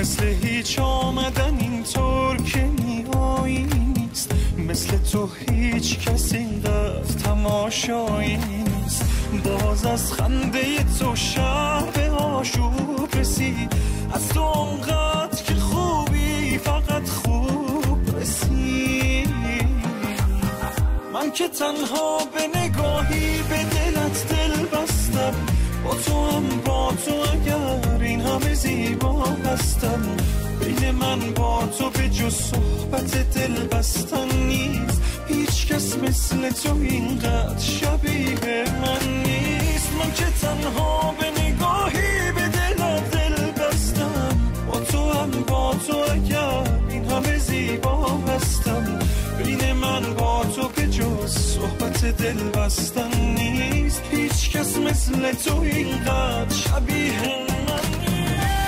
مثل هیچ آمدن اینطور که میایی نیست، مثل تو هیچ کس اینقدر تماشایی نیست. باز از خنده تو شب آشوب رسید، از تو اونقدر که خوبی فقط خوب رسید. من که تنها به نگاهی به دلت دل بستم، با تو هم با تو اگر این همه زیبا هستم. بین من با تو به جز صحبت دل بستن نیست، هیچ کس مثل تو اینقدر شبیه من نیست. من که تنها به نگاهی به دلت دل بستم، با تو هم با تو اگر این همه زیبا هستم. بین من با تو به جز صحبت دل بستن نیست، هیچ کس مثل تو اینقدر شبیه من نیست.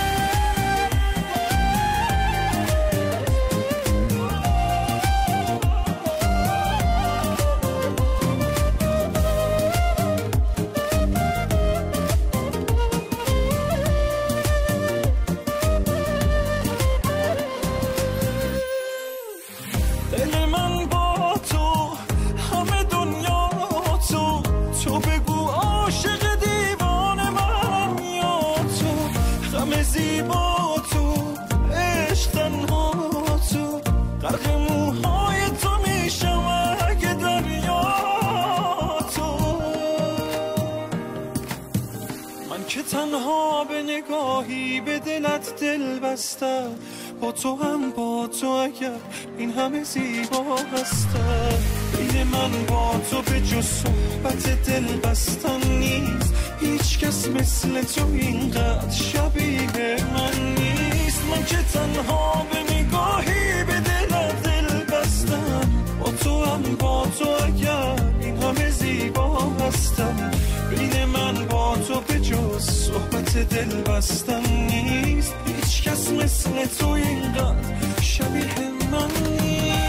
تنها به نگاهی به دلت دل بستم، با تو هم با تو اگر این همه زیبا هستم. بین من با تو به جز صحبت دل بستن نیست، هیچ کس مثل تو اینقدر شبیه من نیست. من که تنها به نگاهی به دلت دل بستم، با تو هم با تو اگر این همه زیبا هستم. بین من با تو به جز صحبت دل بستن نیست، هیچ کس مثل تو اینقدر شبیه من نیست.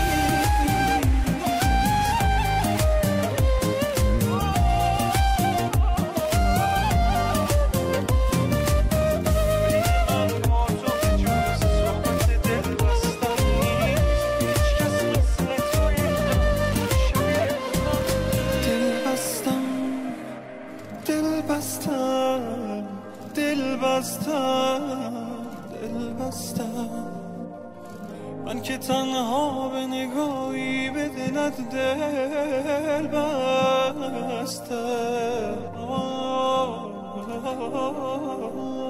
من که تنها به نگاهی به دلت دل بستم.